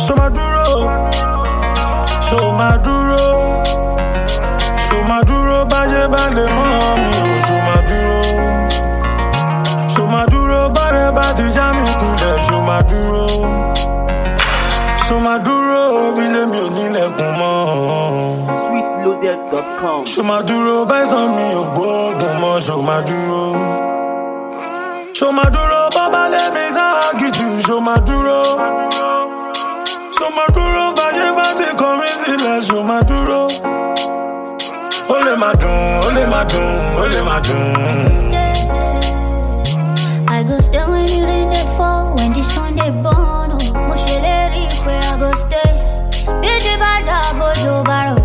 Show Maduro, show Maduro, show Maduro, baye bale mami, show Maduro, show Maduro, bare bati jami kunde, show Maduro, show Maduro, bile mi o nilekun mo. Sweetloaded.com. Show Maduro, buy some me ogbogun mo, show Maduro. Show Maduro, baba let me get you, show Maduro. Show Maduro, baye bati come in, show Maduro. Ole madun, ole madun, ole madun. I go stay when the rain they fall, when the sun they burn. Oh, Mosheleri, where I go stay. Biji bada bojo baro.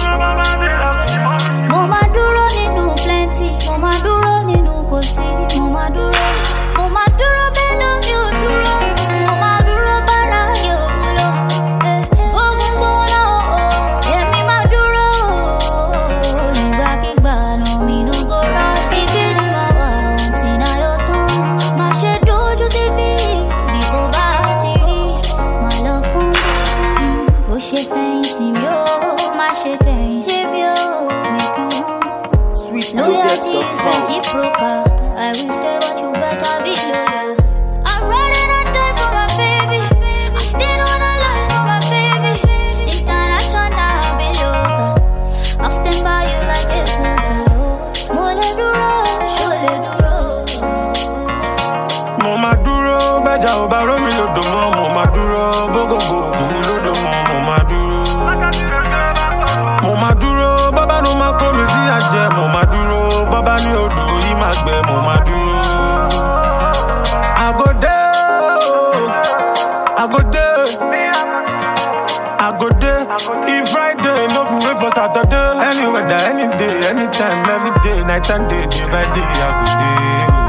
Mo Maduro ninu plenty, mo Maduro ninu kosi, mo Maduro beno yo duro, mo Maduro bara yo bulo. Ogun bola oh, yeah me Maduro. Nígbà kígbà no mi no go right, bigini mawa untina yo tu. Ma ṣe dojú ti bí, bí kò bá ti rí, ma lọ fún. Bó ṣe fẹ̀yìntì mi ó, má ṣe tẹ̀yìn ṣe bí ó, make you humble. Loyalty is reciprocal. I will stay, but you better be loyal. I'm running and die for my baby. I still wanna lie for my baby. International, be local. I'll stand by you like a soldier. Mole duro, shole duro. Mo Maduro, beja o baro mi lodo mo, mo Maduro, bogogo, mo lodo mo Maduro. Mo Maduro, baba no ma ko mi si aje, mo Maduro, baba ni odo yi ma gbe, mo Maduro. I go there. If Friday, no food wait for Saturday. Any weather, any day, anytime, every day, night and day by day, I go there.